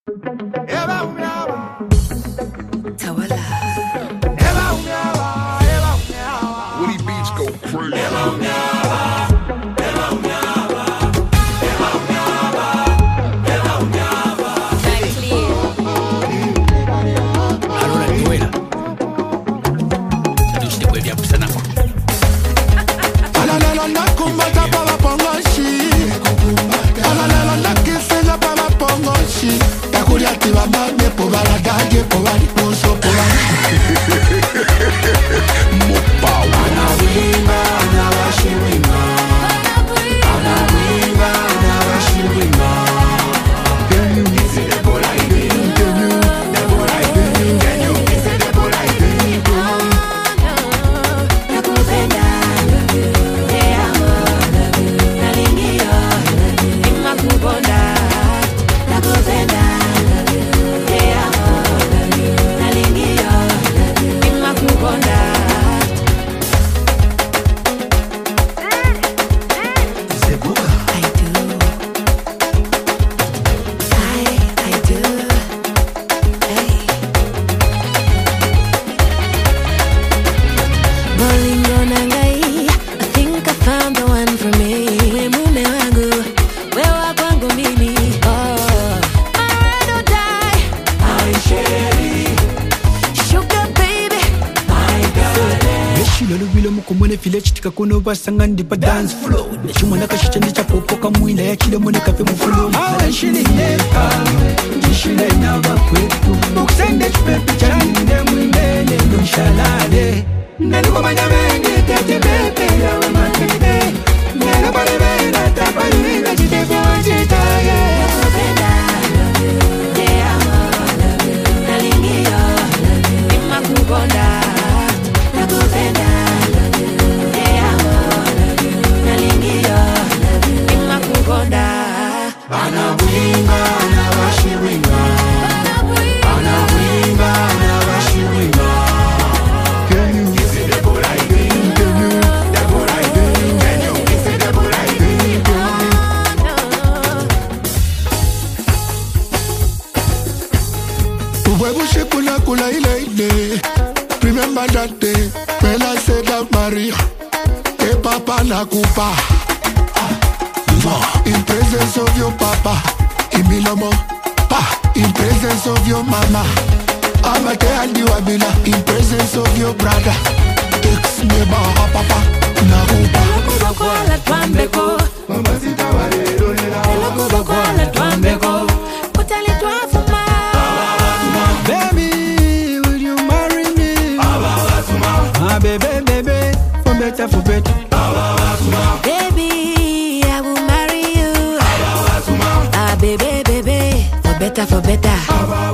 Woody Beats go crazy. Kuno basangan di pa dance flow Chuma na kashicha ni chapopo kamuila ya chile mune kafe mfulo Awe shili neka, jishile na wakwetu Uksende chupepi chani ne mwimele nushalade Nanuko manyamenge kati pepe ya wa makede Nero pale vena tapari vena chitefo wachitaye Nakupenda, te amo, nalingiyo, ima kukonda Nakupenda Anawinga, anawashiwinga Anawinga, anawashiwinga Can you kiss it the good I think? Can you, the good I think? Can you kiss it the good I think? Uwebushi kula kula ile ile Remember that day when I said out Maria Hey papa nakupa In presence of your papa, Imilomo, in presence of your mama, Amate Aldiwabila, in presence of your brother, ex-neighbor, papa, Narupa. Kubakwala twambeko, Mamacita Valero, kubakwala twambeko, kutali twafuma. Baby, will you marry me? Ah, baby, baby, for better, for better. Baby, I will marry you. Ah, baby, baby, for better, for better.